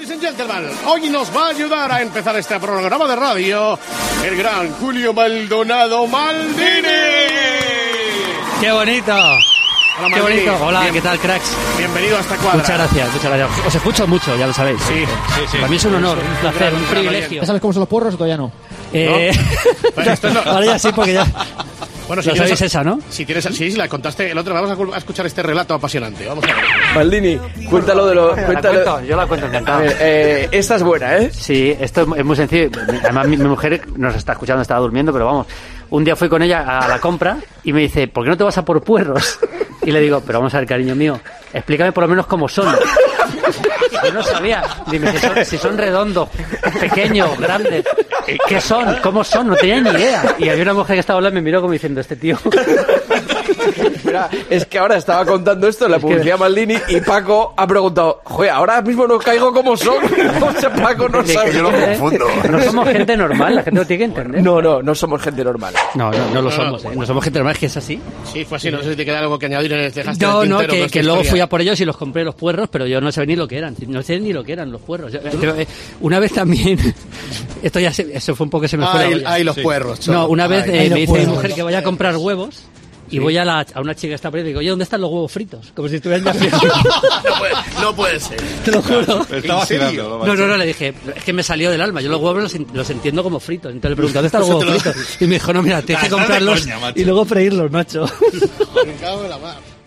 Ladies and gentlemen, hoy nos va a ayudar a empezar este programa de radio el gran Julio Maldonado Maldini. ¡Qué bonito! Hola, ¡Qué Maldini. bonito! Hola, ¿qué tal, cracks? Bienvenido a esta cuadra. Muchas gracias. Os escucho mucho, ya lo sabéis. Sí. Para mí es un honor, un placer, un privilegio. ¿Ya sabes cómo son los porros o todavía no? Bueno, esto es lo- Ahora ya sí, porque ya... Bueno, Ya sabéis esa, ¿no? Si tienes, sí, la contaste el otro. Vamos a escuchar este relato apasionante. Vamos a ver. Maldini, cuéntalo de lo... Yo la cuento encantado. Esta es buena, ¿eh? Sí, esto es muy sencillo. Además, mi mujer nos está escuchando, estaba durmiendo, pero vamos. Un día fui con ella a la compra y me dice, ¿por qué no te vas a por puerros? Y le digo, pero vamos a ver, cariño mío, explícame por lo menos cómo son. Yo no sabía. Dime, si son redondos, pequeños, grandes. ¿Qué son? ¿Cómo son? No tenía ni idea. Y había una mujer que estaba hablando y me miró como diciendo, este tío... Mira, es que ahora estaba contando esto en la publicidad Maldini y Paco ha preguntado, joder, ahora mismo no caigo como son. O sea, Paco no sabe. Yo lo confundo. No somos gente normal, la gente lo tiene que entender. No somos gente normal. No lo somos, ¿eh? No somos gente normal, es que es así. Sí, fue así. No sé si te queda algo que añadir en el dejaste No, en el no, tintero con esta que luego historia. fui a por ellos y los compré los puerros, pero yo no sabía ni lo que eran. No sé ni lo que eran los puerros. Una vez también, esto ya eso fue un poco que se me fue la olla. Ay, los puerros. cholo. No, una vez Ay, me los dice mi puerros. mujer que vaya a comprar huevos y voy a una chica que está por ahí y digo, oye, ¿dónde están los huevos fritos? Como si estuvieran ya fritos. No puede ser. Te lo juro. Está vacilando. No, le dije, es que me salió del alma. Yo los huevos los entiendo como fritos. Entonces le pregunté, ¿dónde están los huevos fritos? Y me dijo, no, mira, tienes que Estás de comprarlos coña, macho. y luego freírlos, macho. Me cago en la mar.